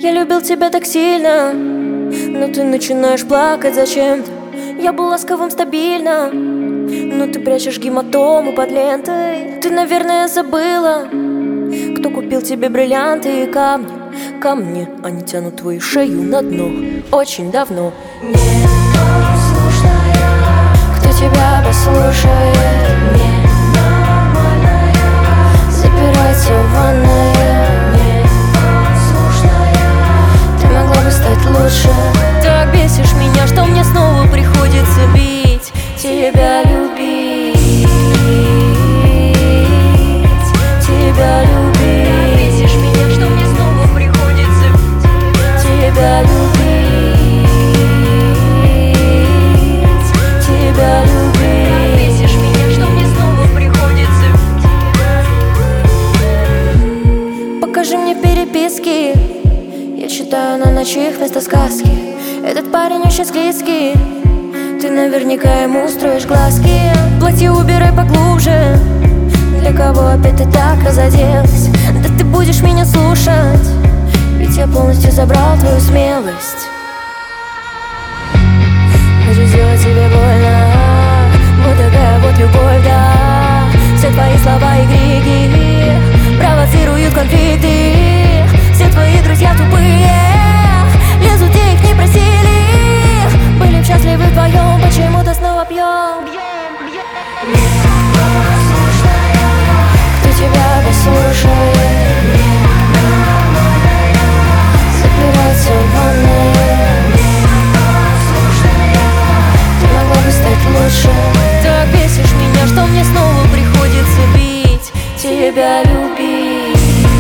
Я любил тебя так сильно, но ты начинаешь плакать зачем-то. Я был ласковым стабильно, но ты прячешь гематому под лентой. Ты, наверное, забыла, кто купил тебе бриллианты и камни. Камни, они тянут твою шею на дно очень давно. Непослушная, кто тебя послушает? Ненормальная, запирайся в ванной. Непослушная, ты могла бы стать лучше. Так бесишь меня, что мне снова приходится бить тебя, любить, тебя любить. Бесишь меня, что мне снова приходится тебя любить, тебя любить. Бесишь меня, что мне снова приходится. Покажи мне переписки, я читаю на ночах вместо сказки. Этот парень очень склизкий, ты наверняка ему устроишь глазки. Платье убирай поглубже, для кого опять ты так разоделась? Да ты будешь меня слушать, ведь я полностью забрал твою смелость. Хочу сделать тебе больно, вот такая вот любовь, да. Все твои слова и крики провоцируют конфликты. Все твои друзья тупые, лезут, где их не просили. Были счастливы вдвоем, почему-то снова пьем. Кто тебя послушает? Запирайся в ванной. Ты могла бы стать лучше. Так бесишь меня, что мне снова приходится бить тебя, любить,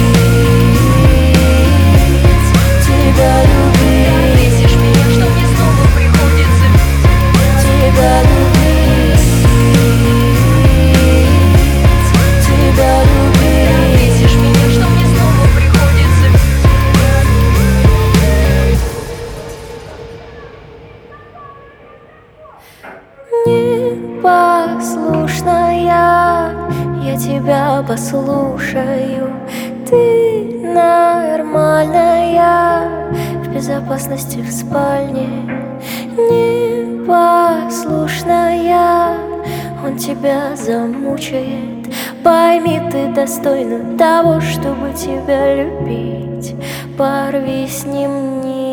тебя любить. Бесишь меня, что мне снова приходится тебя любить, тебя любить. Бесишь меня, что мне снова приходится. Непослушная, я тебя послушаю. Ты нормальная, в безопасности в спальне. Непослушная, он тебя замучает. Пойми, ты достойна того, чтобы тебя любить. Порви с ним, не